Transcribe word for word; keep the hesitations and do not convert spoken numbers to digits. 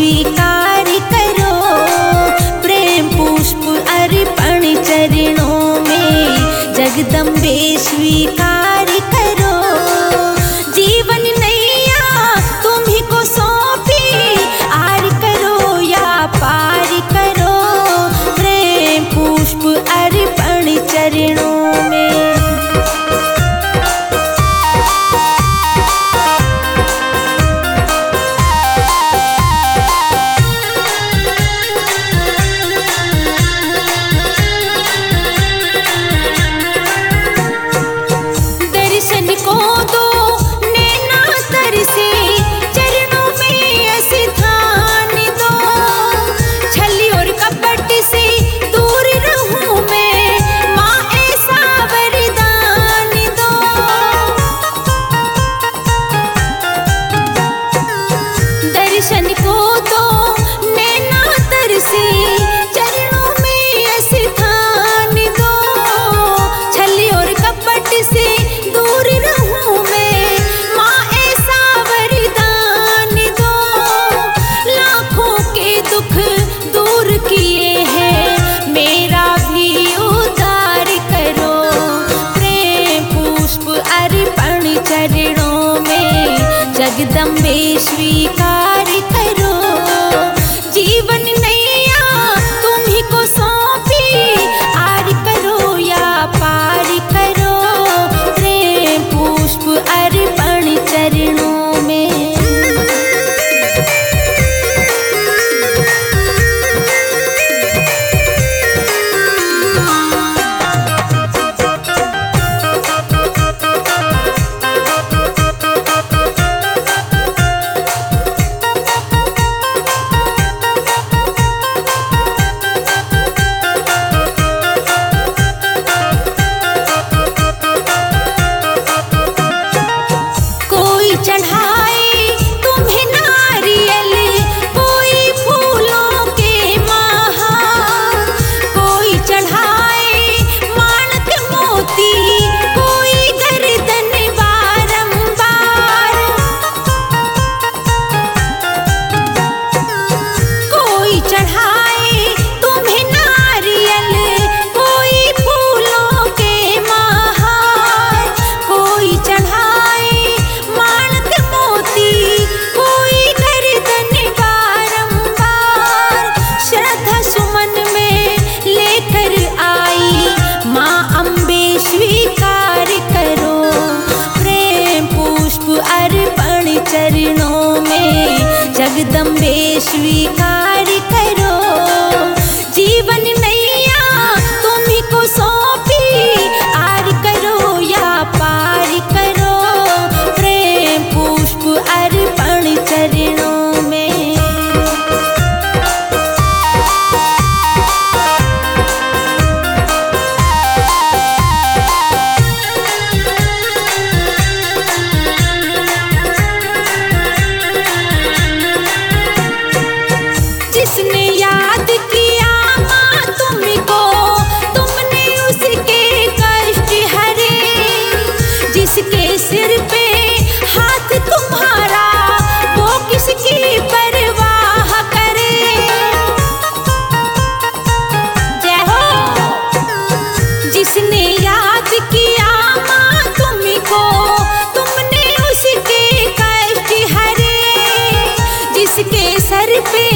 स्वीकार करो, प्रेम पुष्प अर्पण चरणों में जगदम्बे स्वीकार करो। जीवन नैया तुम्ही को सौंपी, आर करो या पार करो, प्रेम पुष्प अर्पण चरणों में। दर्शन को दो नैना तरसे, चरणों में स्थान दो, छल और कपट से दूर रहूं मैं, माँ ऐसा वरदान दो। लाखों के दुख दूर किए हैं, मेरा भी उद्धार करो, प्रेम पुष्प अर्पण चरणों में जगदम्बे स्वीकार करो। जीवन नैया तुम्ही को सौंपी, आर करो या पार करो, प्रेम पुष्प अर्पण चरणों में। चढ़ाए तुम्हें नारियल, कोई फूलों के महार, कोई चढ़ाए माणक मोती, कोई गर्दन बारंबार, कोई चढ़ाए तुम्हें नारियल, कोई फूलों के महार, कोई चढ़ाए कोई गर्दन बारंबार। श्रद्धा सुमन में लेकर आई, माँ अम्बे स्वीकार करो, प्रेम पुष्प अर्पण चरणों में जगदम्बे स्वीकार करो। जीवन नैया तुम्ही को सौंपी, आर करो या पार करो, प्रेम पुष्प अर्पण चरणों में। जिसने याद किया माँ तुमको, तुमने उसके कष्ट हरे, जिसके सिर पे हाथ तुम्हारा, वो किसकी परवाह करे। जय हो। जिसने याद किया माँ तुमको, तुमने उसके कष्ट हरे, जिसके सर पे